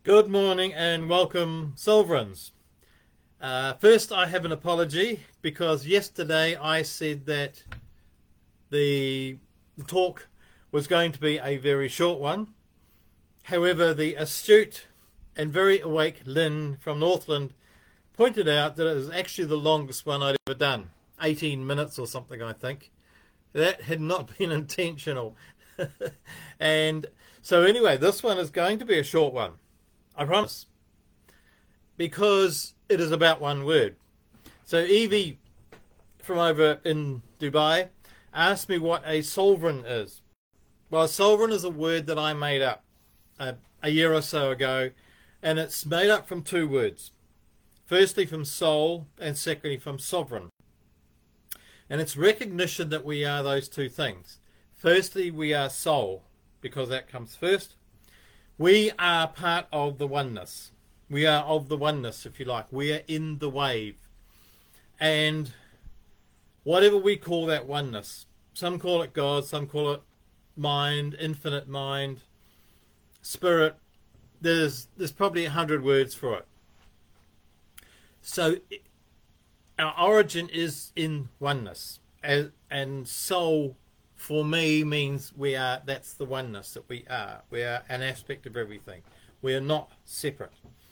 Good morning and welcome, Sovereigns. First, I have an apology because yesterday I said that the talk was going to be a very short one. However, the astute and very awake Lynn from Northland pointed out that it was actually the longest one I'd ever done, 18 minutes or something, I think. That had not been intentional. And so anyway, this one is going to be a short one. I promise. Because it is about one word. So Evie from over in Dubai asked me what a sovereign is. Well, a sovereign is a word that I made up a year or so ago, and it's made up from two words. Firstly from soul, and secondly from sovereign. And it's recognition that we are those two things. Firstly, we are soul, because that comes first. We are part of the oneness. We are of the oneness, if you like. We are in the wave. And whatever we call that oneness, some call it God, some call it mind, infinite mind, spirit. There's probably 100 words for it. So our origin is in oneness. And soul, for me, means that's the oneness that we are. We are an aspect of everything. We are not separate.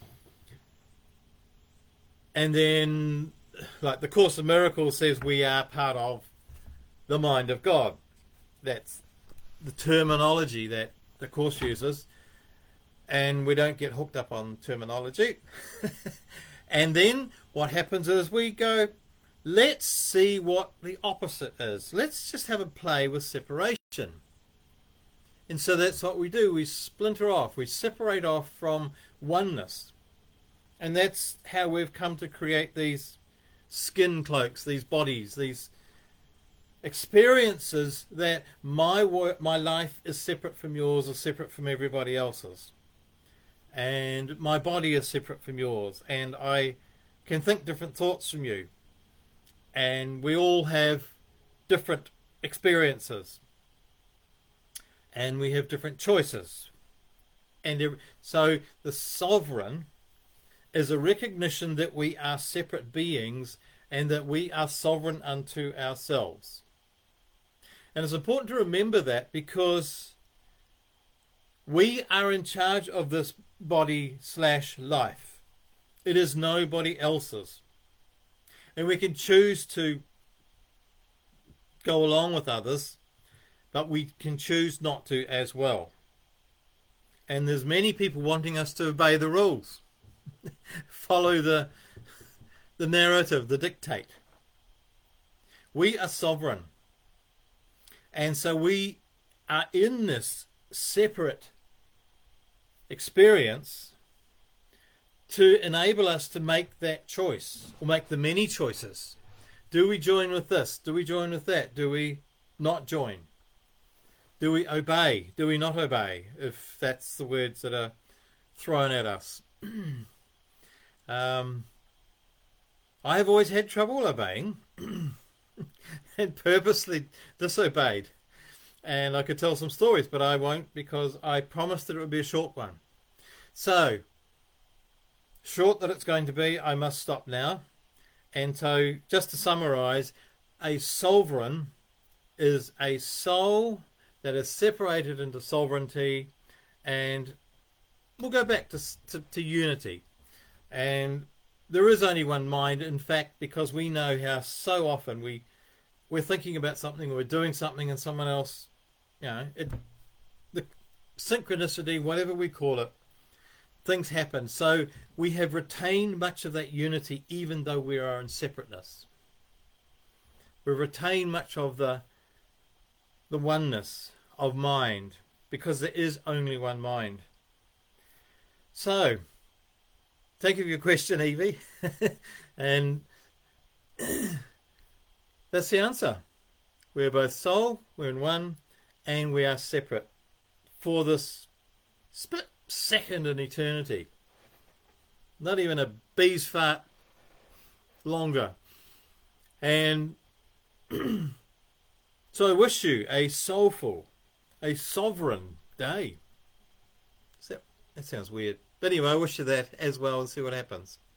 And then, like the Course of Miracles says, we are part of the mind of God. That's the terminology that the Course uses. And we don't get hooked up on terminology. And then what happens is we go, let's see what the opposite is. Let's just have a play with separation. And so that's what we do. We splinter off. We separate off from oneness. And that's how we've come to create these skin cloaks, these bodies, these experiences that my life is separate from yours or separate from everybody else's. And my body is separate from yours. And I can think different thoughts from you. And we all have different experiences. And we have different choices. And so the sovereign is a recognition that we are separate beings and that we are sovereign unto ourselves. And it's important to remember that because we are in charge of this body/life. It is nobody else's. And we can choose to go along with others, but we can choose not to as well. And there's many people wanting us to obey the rules, follow the narrative, the dictate. We are sovereign. And so we are in this separate experience to enable us to make that choice, or make the many choices. Do we join with this? Do we join with that? Do we not join? Do we obey? Do we not obey? If that's the words that are thrown at us. I have always had trouble obeying and purposely disobeyed. And I could tell some stories, but I won't because I promised that it would be a short one. So, short that it's going to be, I must stop now. And so, just to summarize, a sovereign is a soul that is separated into sovereignty, and we'll go back to unity. And there is only one mind, in fact, because we know how so often we're thinking about something, or we're doing something, and someone else, the synchronicity, whatever we call it, things happen. So we have retained much of that unity even though we are in separateness. We retain much of the oneness of mind because there is only one mind. So, thank you for your question, Evie. And that's the answer. We're both soul, we're in one, and we are separate for this split second in eternity. Not even a bee's fart longer. And so I wish you a soulful, a sovereign day. That sounds weird. But anyway, I wish you that as well and see what happens.